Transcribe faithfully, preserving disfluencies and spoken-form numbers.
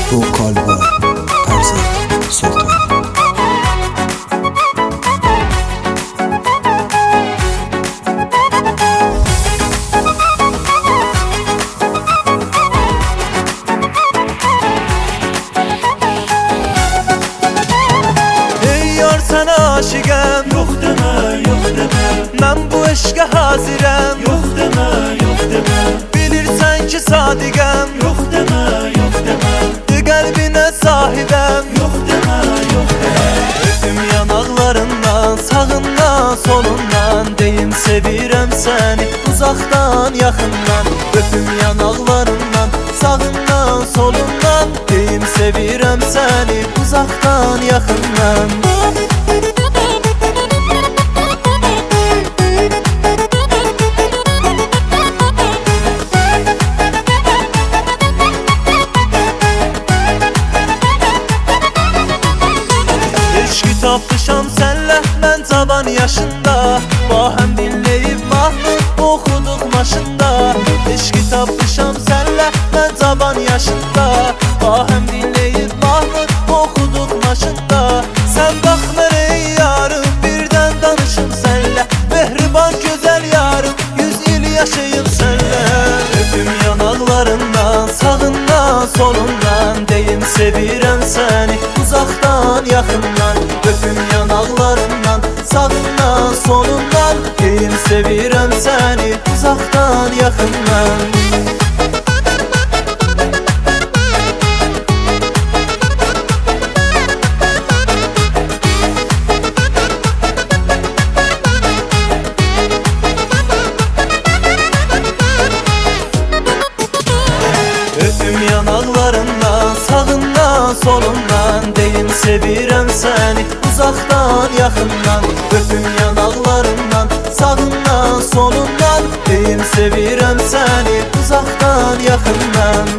Vokal var Erzak Sultan. Ey yar sana aşıqəm, Yox demə, yox demə, mən bu eşqə hazirəm. yox demə, yox demə, Bilirsən ki sadiqəm, yox demə, yox demə, qəlbinə sahibəm. yox demə, yox demə. Öpüm yanaqlarından, sağından, solundan, deyim sevirəm səni uzaqdan, yaxından. Öpüm yanaqlarından, sağından, solundan, deyim sevirəm səni uzaqdan, yaxından. Eşqi tapmışam sənlə mən cavan yaşında, bahəm dinləyib mahnı oxuduq maşında. Eşqi tapmışam sənlə mən cavan yaşında, bahəm dinləyib mahnı oxuduq maşında. Sən baxmır ey yarım, birdən danışım sənlə, mehriban gözəl yarım, yüz il yaşayım sənlə. Öpüm yanaqlarından, sağından, solundan, deyim sevirəm səni uzaqdan, yaxından. Öpüm yanaqlarından, sağından, solundan, deyim sevirəm səni uzaqdan, yaxından. Öpüm yanaqlarından, sağından, solundan, deyim sevirəm səni uzaqdan, yaxından. Öpüm yanaqlarından, sağından, solundan, deyim sevirəm səni uzaqdan, yaxından.